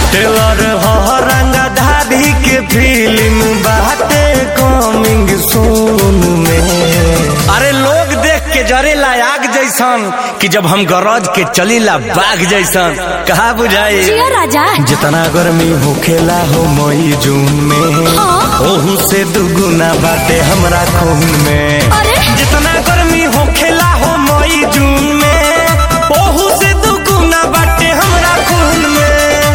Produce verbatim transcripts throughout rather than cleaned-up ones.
Teller हो रंगधारी के film बाटे कमिंग सून में। अरे लोग देख के जरेला आग जैसन कि जब हम गरज के चलीला बाघ जैसन। कहा बुझाई राजा जितना गर्मी होखेला हो मई जून में, हाँ? ओहू से दुगुना बाटे हमरा खून में। अरे? जितना गर्मी होखेला हो मई जून में, ओहू से दुगुना बाटे हमरा खून में।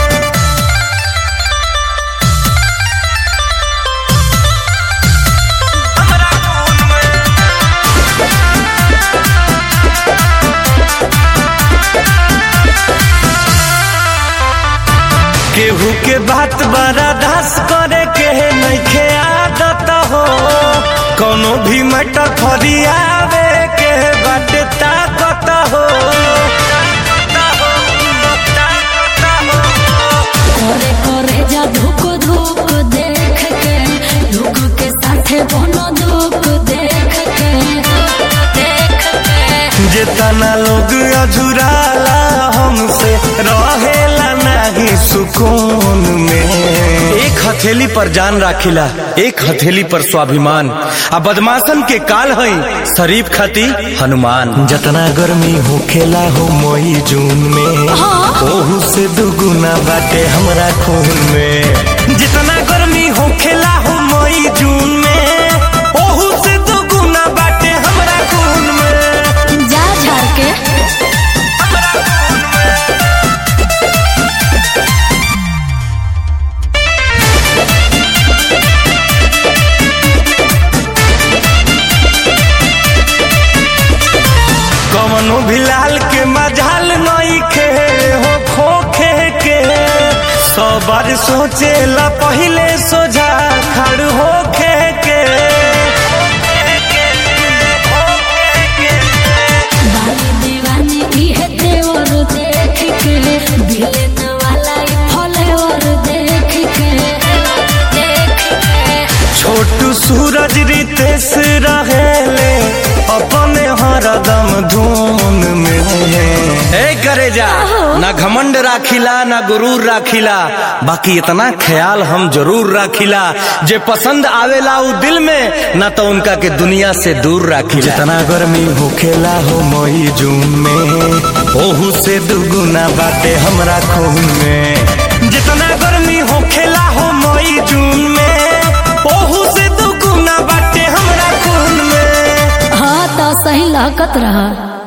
केहू के बात बड़ा दास करे के नइखे आदत हो, कोनो भी मैटर फरियावे के बाटे ताकत हो। करे करे जा धुक धुक देख के, धुक के साथे बनो दुख देख के देख के। जितना लोग अझुराला हमसे रहेला नहीं सुकून में। एक हथेली पर जान राखिला, एक हथेली पर स्वाभिमान। आ बदमाशन के काल हई शरीफ खाती हनुमान। जितना गर्मी होखेला हो मई जून में, हाँ? ओहू से दुगुना बाटे हमरा खून में। जितना गर्मी होखेला हो मई जून में, ओहू से दुगुना बाटे हमरा खून में। जा झाड़ के कवनो भी लाल के मजाल नहीं खे हो खोखे के। सौ बार सोचेला पहिले सोझा खड़ होखे के। बाली दीवानी इहे देवर देख के, बिलेन वाला ई फलेवर देख के देख के। छोटू सूरज रितेश रहेले अपने हरदम धून में। ए करे जा ना घमंड राखिला ना गुरूर राखिला, बाकी इतना ख्याल हम जरूर राखिला, जे पसंद आवेला उ दिल में, ना तो उनका के दुनिया से दूर राखिला। जितना गर्मी होखेला हो मई जून में, ओहू से दुगुना बाटे हमरा खून में। जितना गर्मी होखेला हो मई जून में, ओहू से दुगुना बाटे हमरा खून में। हाँ तो सही लहकत रहा।